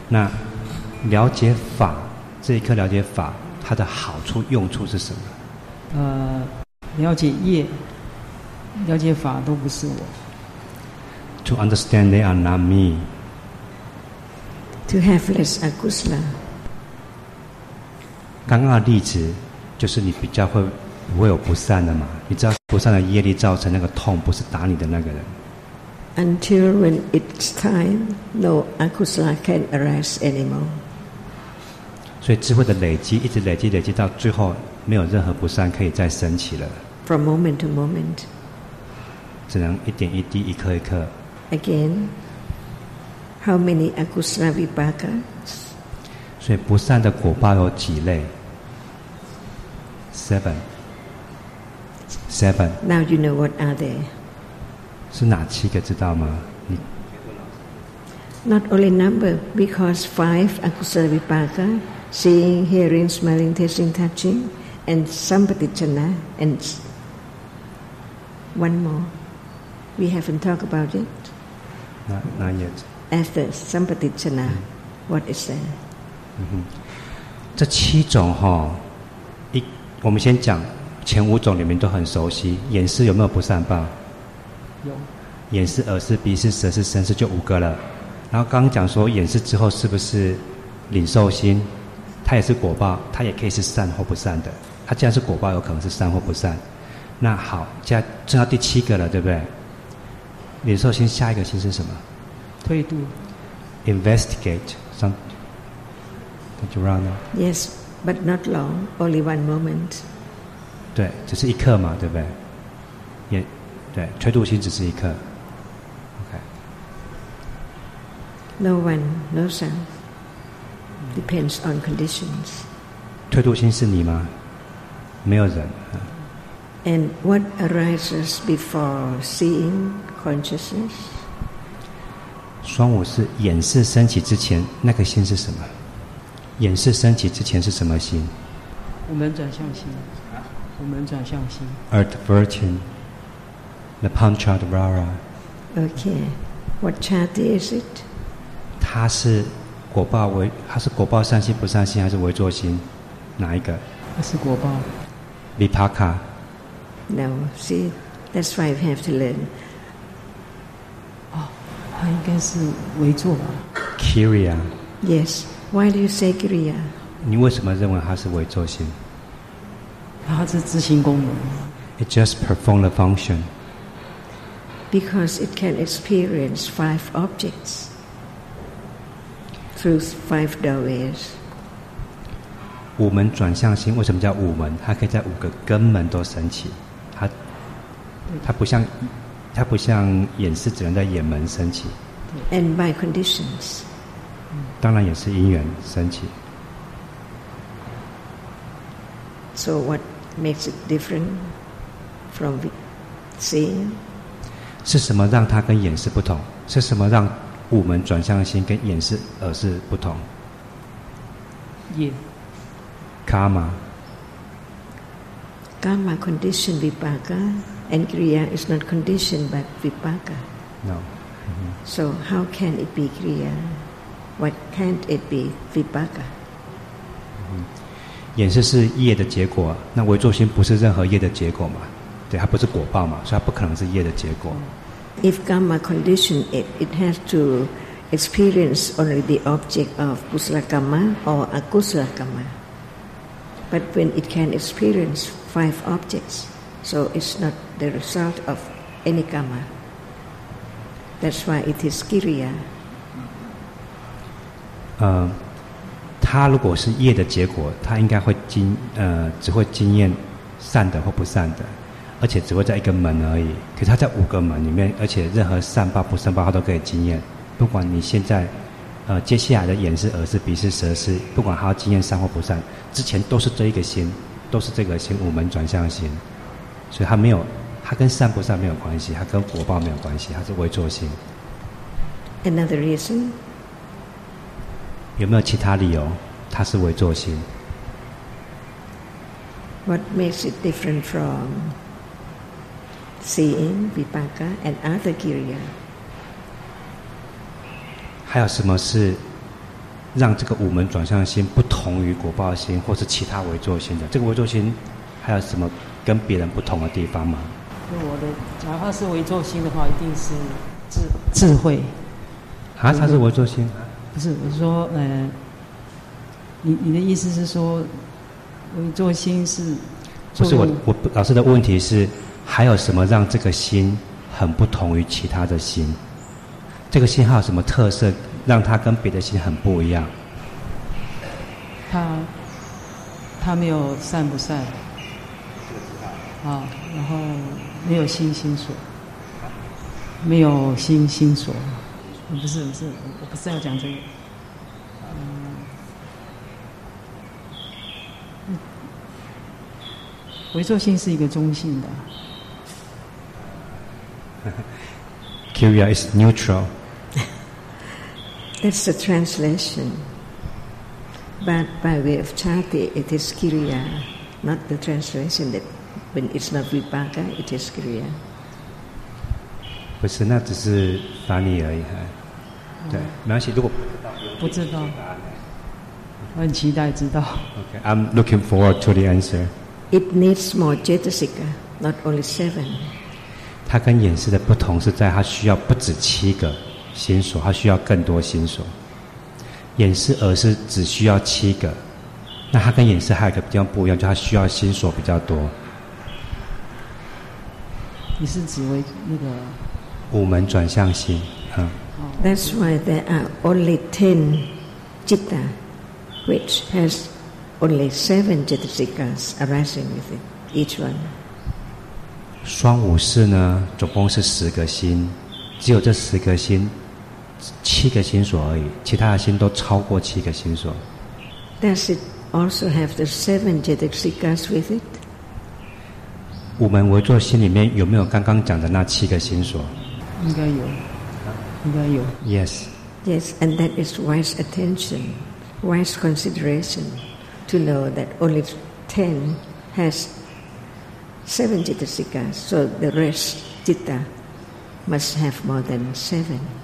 那了解法，这一颗了解法，它的好处用处是什么？ 了解业，了解法都不是我。 To understand they are not me. To have less akusala. 刚刚的例子就是你比较不会有不善的嘛？你知道不善的业力造成那个痛，不是打你的那个人。 Until when it's time, no akusala can arise anymore. 所以智慧的累积，一直累积到最后，没有任何不善可以再升起了。 From moment to moment. 只能一点一滴，一颗一颗。 Again, how many akusala vipaka? 所以不善的果报有几类 ？Seven. Now you know what are they. 是哪7个知道吗 ？Not only number, because 5 akusala vipaka, seeing, hearing, smelling, tasting, touching, and sampatichana, and one more. We haven't talked about it. Not yet. After sampatichana, what is that? 这7种我们先讲前5种里面都很熟悉。眼识有没有不善报？ 有。 眼识、耳识、鼻识、舌识、身识就5个了。然后刚刚讲说眼识之后是不是领受心？它也是果报，它也可以是善或不善的。它既然是果报，有可能是善或不善。那好，现在剩到第7个了，对不对？领受心下一个心是什么？ 推度。 Investigate some. Did you run? Yes, but not long. Only one moment. 对，只是一刻嘛，对不对？对，推度心只是一刻。OK. No one, no self. Depends on conditions. 推度心是你吗？没有人。 And what arises before seeing consciousness? 双五是眼识升起之前，那个心是什么？眼识升起之前是什么心？ 我们转向心。我们转向心。 Adverting, the Panchadvara. Okay, what chati is it? 它是果报善心不善心还是为作心？哪一个？ 它是果报。 Vipaka. No, see, that's why we have to learn. 它应该是为作吧。 Kriya. Yes. Why do you say kriya? 你为什么认为它是为作心？ 它是执行功能。 It just performed the function. Because it can experience 5 objects through 5 doorways. 五门转向心为什么叫五门？它可以在5个根门都升起。它不像眼识只能在眼门升起。 And by conditions. 当然也是因缘升起。 So what makes it different from seeing? 是什么让它跟眼识不同？是什么让五门转向心跟眼识耳识不同？ 业。 Karma. Karma conditioned vipaka, and kriya is not conditioned by vipaka. No. So how can it be kriya? Why can't it be vipaka? 眼识是业的结果，那为作心不是任何业的结果嘛？对，它不是果报嘛，所以它不可能是业的结果。 If karma condition it, it has to experience only the object of kusala karma or akusala karma. But when it can experience 5 objects, so it's not the result of any karma. That's why it is kriya. 它如果是业的结果，它应该会只会经验善的或不善的，而且只会在一个门而已。可是它在5个门里面，而且任何善报不善报它都可以经验。不管你现在接下来的眼识、耳识、鼻识、舌识，不管它要经验善或不善，之前都是这一个心，都是这个心五门转向心，所以它跟善不善没有关系，它跟果报没有关系，它是为作心。 Another reason? 有没有其他理由？它是为作心。 What makes it different from seeing, vipaka, and other kriya? 还有什么是让这个五门转向心不同于果报心或是其他唯作心的？这个唯作心还有什么跟别人不同的地方吗？ 我的哪怕是唯作心的话，一定是智慧。 啊，他是唯作心？ 不是，我说你的意思是说唯作心是？ 不是我老师的问题是，还有什么让这个心很不同于其他的心？这个心还有什么特色，让它跟别的心很不一样？ 它没有善不善啊，然后没有心所，没有心所。不是，我不是要讲这个。唯作心是一个中性的。 Kriya is neutral. That's the translation. But by way of chati, it is Kriya, not the translation that when it's not vipaka, it is Kriya. 不是，那只是翻译而已。对，没关系。如果不知道，我很期待知道。 Okay, I'm looking forward to the answer. It needs more cetasika, not only 7. 它跟眼识的不同是在它需要不止7个心所，它需要更多心所。眼识而是只需要7个，那它跟眼识还有一个比较不一样，就它需要心所比较多。 你是指为那个五门转向心， That's why there are only 10 citta, which has only 7 cetasikas arising with it, each one. 双五识呢，总共是10个心，只有这10个心，7个心所而已，其他的心都超过7个心所。 Does it also have the 7 cetasikas with it? 五门唯作心里面有没有刚刚讲的那7个心所？ 应该有，应该有。 Yes. Yes, and that is wise attention, wise consideration, to know that only 10 has 7 cetasikas, so the rest citta must have more than 7.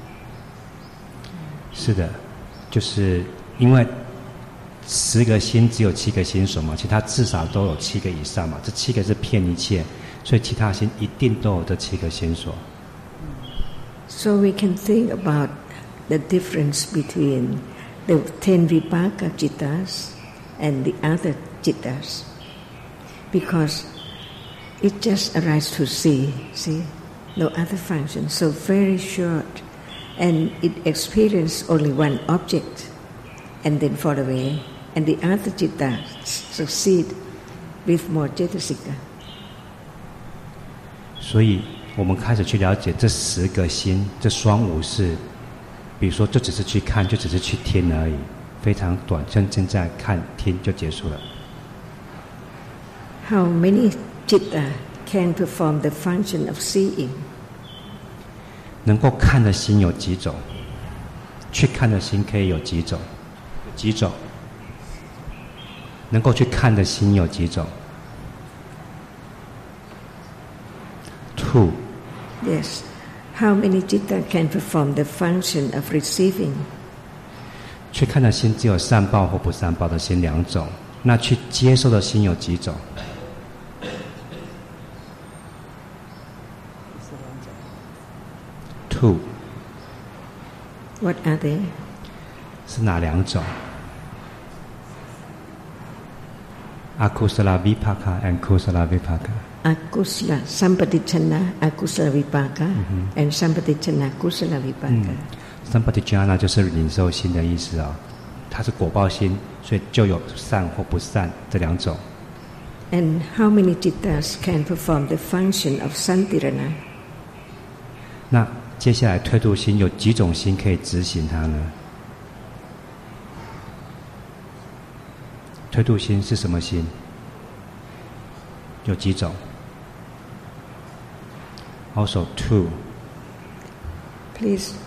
是的，就是因为10个心只有7个心所嘛，其他至少都有7个以上嘛，这7个是骗一切，所以其他心一定都有这7个心所。 So we can think about the difference between the 10 vipaka cittas and the other cittas, because it just arises to see, no other function, so very short, and it experiences only one object and then fall away, and the other cittas succeed with more cetasika. 所以我们开始去了解这10个心，这双五识，比如说就只是去看，就只是去听而已，非常短，像现在看听就结束了。 How many citta can perform the function of seeing? 能够看的心有几种？去看的心可以有几种？几种？能够去看的心有几种？ 2. Yes. How many citta can perform the function of receiving? 去看的心只有善报或不善报的心2种，那去接受的心有几种？ 2. What are they? 是哪2种？Akusala vipaka and kusala vipaka. Akusala sampatichana akusala vipaka and sampatichana kusala vipaka. Sampatichana 就是领受心的意思啊，它是果报心，所以就有善或不善这2种。 And how many cittas can perform the function of santirana? 那接下来退度心有几种心可以执行它呢？退度心是什么心？有几种 ？Also 2. Please.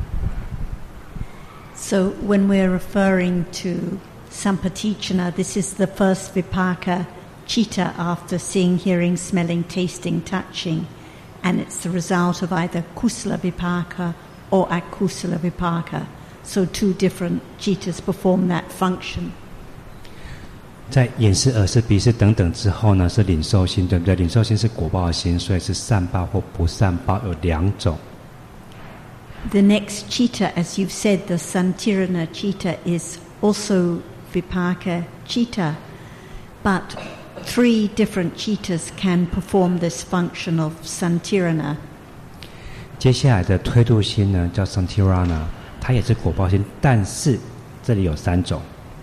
So when we're referring to Sampatichana, this is the first vipaka citta after seeing, hearing, smelling, tasting, touching, and it's the result of either kusala vipaka or akusala vipaka. So two different citas perform that function. 在眼识、耳识、鼻识等等之后呢，是领受心，对不对？领受心是果报心，所以是善报或不善报有两种。 The next citta, as you've said, the Santirana citta is also Vipaka citta, but 3 different cittas can perform this function of Santirana. 接下来的推度心呢，叫 Santirana， 它也是果报心，但是这里有3种。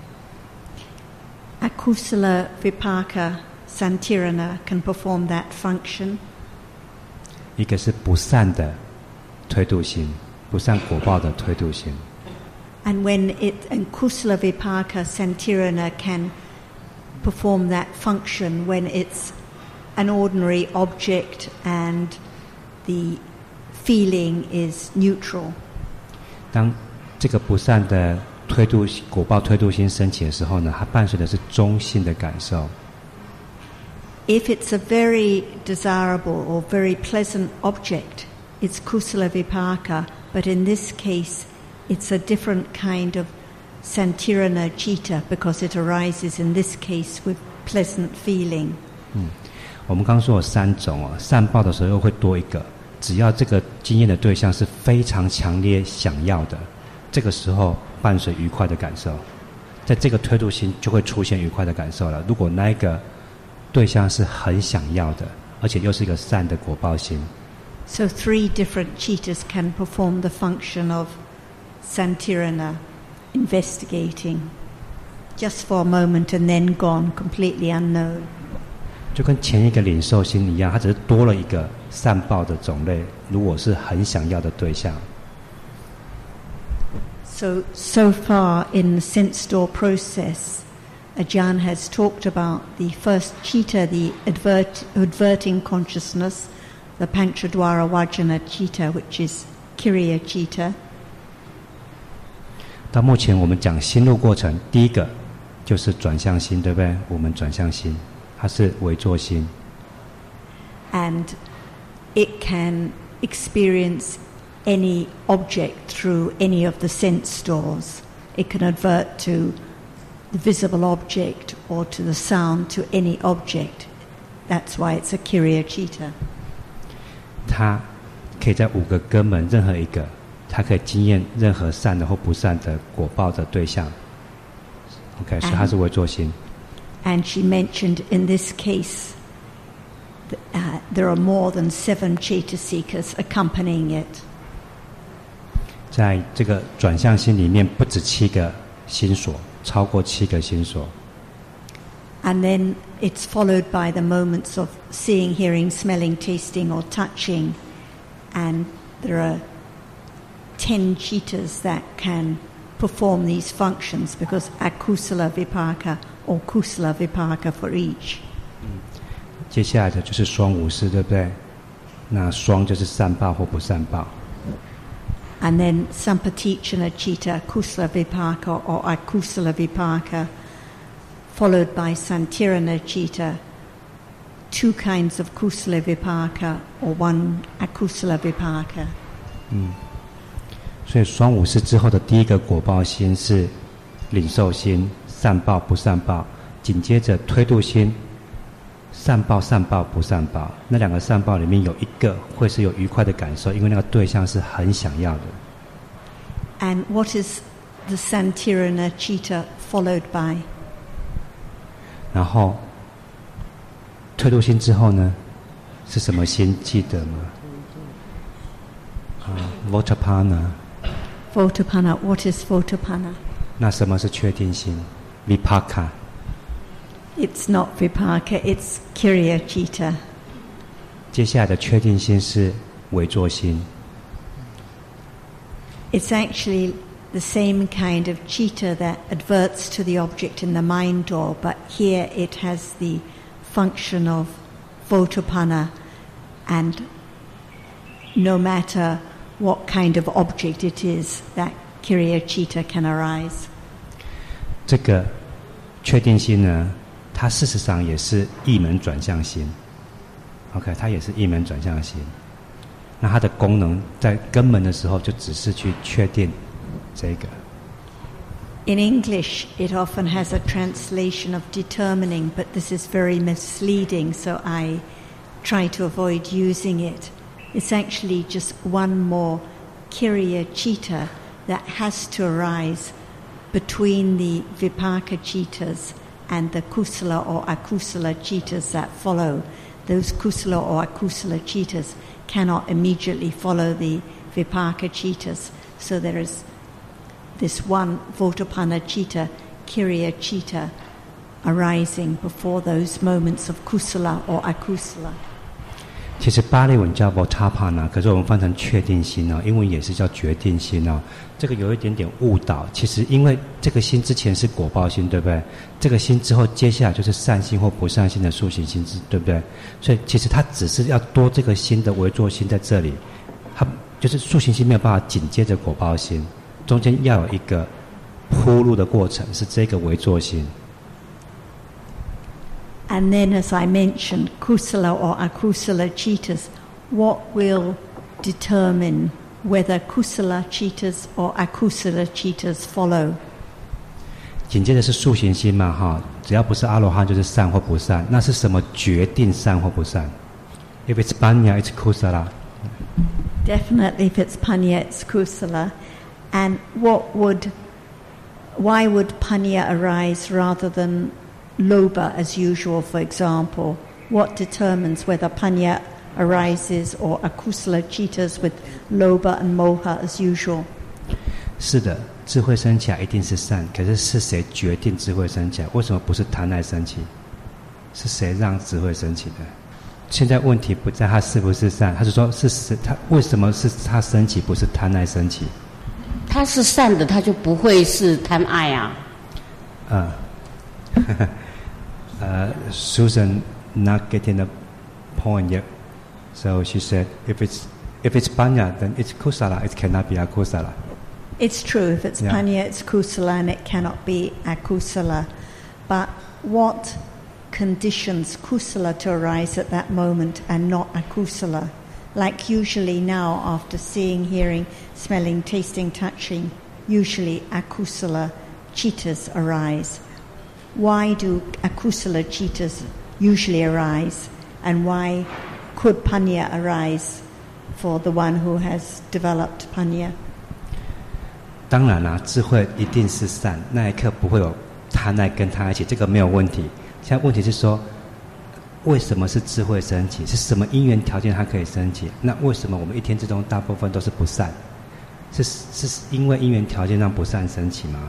Akusala Vipaka Santirana can perform that function. 一个是不善的推度心，不善果报的推度心。 And Kusala Vipaka Santirana can perform that function when it's an ordinary object and the feeling is neutral. 当这个不善的推度果报推度心升起的时候呢，它伴随的是中性的感受。 If it's a very desirable or very pleasant object, it's Kusala Vipaka, but in this case it's a different kind of Santirana citta because it arises in this case with pleasant feeling. 我们刚刚说有3种善报的时候又会多一个，只要这个经验的对象是非常强烈想要的，这个时候伴随愉快的感受，在这个推度心就会出现愉快的感受了。如果那一个对象是很想要的，而且又是一个善的果报心。 So 3 different cittas can perform the function of Santirana, investigating, just for a moment and then gone, completely unknown. 就跟前一个领受心一样，它只是多了一个善报的种类，如果是很想要的对象。 So far in the sense door process, Ajahn has talked about the first citta, the adverting consciousness, the Panchadwara Vajana citta, which is Kiriya citta. 到目前我们讲心路过程，第一个就是转向心，对不对？我们转向心，它是唯作心。 And it can experience any object through any of the sense doors. It can advert to the visible object or to the sound, to any object. That's why it's a Kiriya citta. 它可以在5个根本任何一个，它可以经验任何善的或不善的果报的对象。OK， 所以它是唯作心。 And she mentioned in this case, there are more than 7 Chaitasikas accompanying it. 在这个转向心里面，不止7个心所，超过7个心所。 And then it's followed by the moments of seeing, hearing, smelling, tasting or touching. And there are 10 cittas that can perform these functions because akusala vipaka or kusala vipaka for each. 接下来的就是双无事，对不对？那双就是善报或不善报。 And then sampatichana citta, kusala vipaka or akusala vipaka, followed by santirana citta, 2 kinds of kusala vipaka or 1 akusala vipaka. 所以双无事之后的第一个果报心是领受心，善报不善报，紧接着推度心，善报善报不善报。那2个善报里面有一个会是有愉快的感受，因为那个对象是很想要的。 And what is the santirana citta followed by? 然后推度心之后呢，是什么心记得吗？Votapana。 Votapana. What is Votapana? 那什么是确定心 ？Vipaka。 It's not Vipaka, it's Kiriya citta. 接下来的确定心是唯作心。 It's actually the same kind of citta that adverts to the object in the mind door, but here it has the function of Votapana, and no matter what kind of object it is, that Kiriya citta can arise. 这个确定心呢，它事实上也是意门转向心。OK， 它也是意门转向心。那它的功能在根门的时候，就只是去确定这个。 In English, it often has a translation of determining, but this is very misleading, so I try to avoid using it. It's actually just one more Kiriya Chitta that has to arise between the Vipaka Chittas and the Kusala or Akusala Chittas that follow. Those Kusala or Akusala Chittas cannot immediately follow the Vipaka Chittas, so there is this one Votapana Chitta, Kiriya Chitta, arising before those moments of Kusala or Akusala. 其实巴利文叫 Votapana， 可是我们翻成确定心哦，英文也是叫决定心哦。这个有一点点误导。其实因为这个心之前是果报心，对不对？这个心之后，接下来就是善心或不善心的速行心，对不对？所以其实它只是要多这个心的微作心在这里，它就是速行心没有办法紧接着果报心，中间要有一个铺路的过程，是这个微作心。 And then, as I mentioned, Kusala or Akusala Chittas, what will determine whether Kusala Chittas or Akusala Chittas follow? 紧接着是速行心嘛，哈，只要不是阿罗汉就是善或不善。那是什么决定善或不善 ？If it's Panya, it's Kusala. Definitely, if it's Panya, it's Kusala. And why would Panya arise rather than Lobha as usual, for example? What determines whether Panya arises or Akusala Chittas with Lobha and Moha as usual? 是的，智慧升起来一定是善，可是是谁决定智慧升起来？为什么不是贪爱升起？是谁让智慧升起的？现在问题不在他是不是善，他是说是谁，他为什么是他升起，不是贪爱升起？ 他是善的，他就不会是贪爱啊。 Susan not getting the point yet, so she said, if it's Panya, then it's Kusala. It cannot be Akusala. It's true. If it's Panya, it's Kusala, and it cannot be Akusala. But what conditions Kusala to arise at that moment and not Akusala? Like usually now, after seeing, hearing, smelling, tasting, touching, usually Akusala Chittas arise. Why do Akusala Chittas usually arise, and why could Panya arise for the one who has developed Panya? 当然啦，智慧一定是善，那一刻不会有贪爱跟他一起，这个没有问题。现在问题是说，为什么是智慧升起？是什么因缘条件它可以升起？那为什么我们一天之中大部分都是不善？是因为因缘条件让不善升起吗？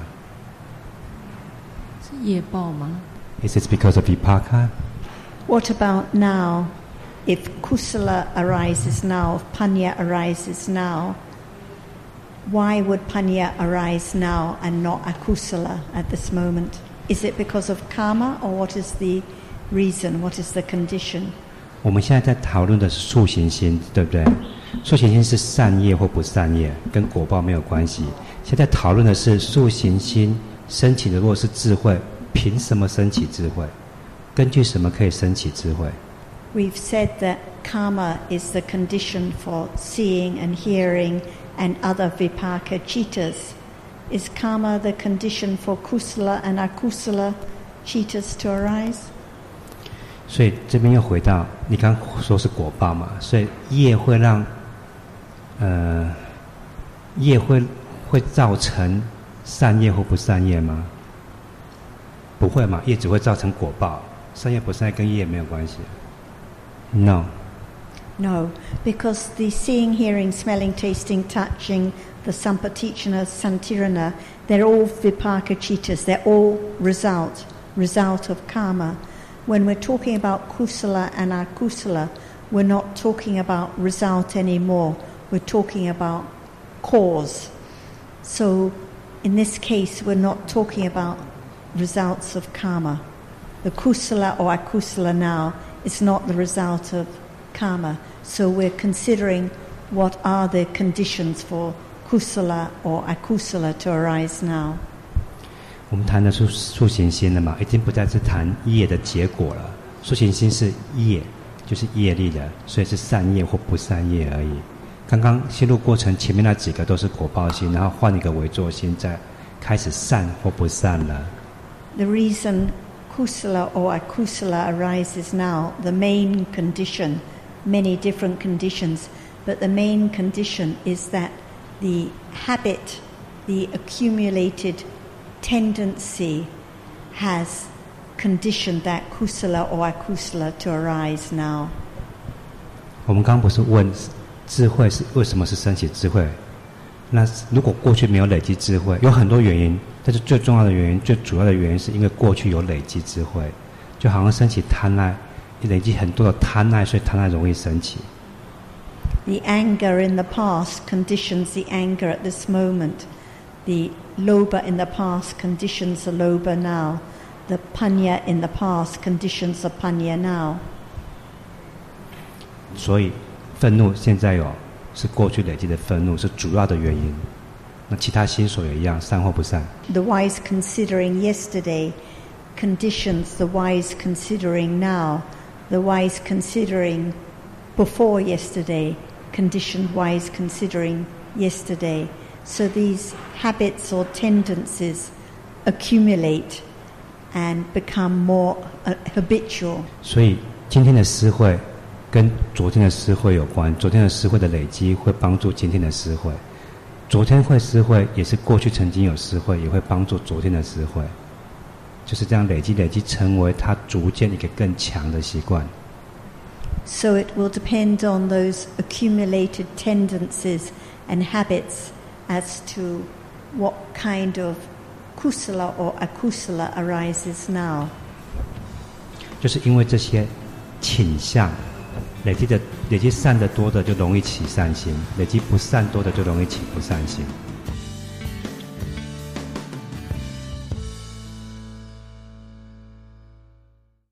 是业报吗？ Is it because of vipaka? What about now? If Kusala arises now, if Panya arises now, why would Panya arise now and not Akusala at this moment? Is it because of karma, or what is the reason? What is the condition? 我们现在在讨论的是速行心，对不对？速行心是善业或不善业，跟果报没有关系。现在讨论的是速行心升起的，如果是智慧，凭什么升起智慧？根据什么可以升起智慧？ We've said that karma is the condition for seeing and hearing and other vipaka chittas. Is karma the condition for kusala and akusala chittas to arise? 所以这边又回到你刚刚说是果报嘛，所以业会让业会造成善业或不善业吗？不会嘛，业只会造成果报，善业不善业跟业没有关系。No. No, because the seeing, hearing, smelling, tasting, touching, the sampatichana, santirana, they're all vipaka chittas, they're all result of karma. When we're talking about kusala and akusala, we're not talking about result anymore, we're talking about cause. So in this case, we're not talking about results of karma. The kusala or akusala now is not the result of karma. So we're considering what are the conditions for kusala or akusala to arise now. 我们谈的是速行心了嘛，已经不再是谈业的结果了。速行心是业，就是业力的，所以是善业或不善业而已。 刚刚吸入过程前面那几个都是果报心，然后换一个为作心，再开始善或不善了。 The reason kusala or akusala arises now, the main condition, many different conditions, but the main condition is that the habit, the accumulated tendency has conditioned that kusala or akusala to arise now. 我们刚刚不是问智慧是为什么是升起智慧？那如果过去没有累积智慧，有很多原因，但是最重要的原因、最主要的原因是因为过去有累积智慧，就好像升起贪爱，累积很多的贪爱，所以贪爱容易升起。 The anger in the past conditions the anger at this moment. The lobha in the past conditions the lobha now. The panya in the past conditions the panya now. 所以愤怒现在有是过去累积的愤怒是主要的原因。那其他心所也一样，善或不善。 The wise considering yesterday conditions the wise considering now. The wise considering before yesterday conditioned wise considering yesterday. So these habits or tendencies accumulate and become more habitual. 所以今天的思慧跟昨天的思慧有关，昨天的思慧的累积会帮助今天的思慧，昨天会思慧也是过去曾经有思慧，也会帮助昨天的思慧，就是这样累积成为他逐渐一个更强的习惯。 So it will depend on those accumulated tendencies and habits as to what kind of kusala or akusala arises now. 就是因为这些倾向累积善的多的就容易起善心，累积不善多的就容易起不善心。